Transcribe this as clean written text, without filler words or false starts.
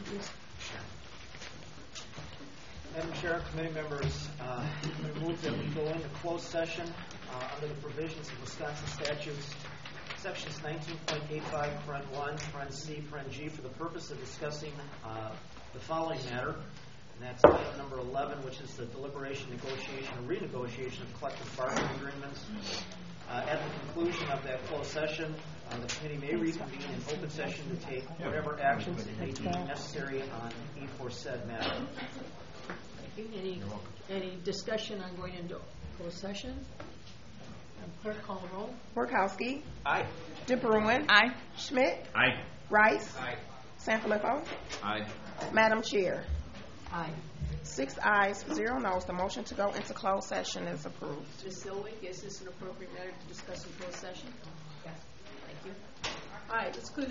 Madam Chair, committee members, I move that we go into closed session under the provisions of Wisconsin statutes, sections 19.85, paren 1, paren C, paren G, for the purpose of discussing the following matter, and that's item number 11, which is the deliberation, negotiation, or renegotiation of collective bargaining agreements. At the conclusion of that closed session, the committee may reconvene in open session to take whatever actions it may deem necessary on the aforesaid matter. Any discussion on going into closed session? Clerk, call the roll. Workowski. Aye. DeBruin. Aye. Schmidt. Aye. Rice. Aye. Sanfilippo. Aye. Madam Chair. Aye. 6 ayes, 0 noes. The motion to go into closed session is approved. Ms. Silwick, is this an appropriate matter to discuss in closed session? Yes. Thank you. All right, let's clear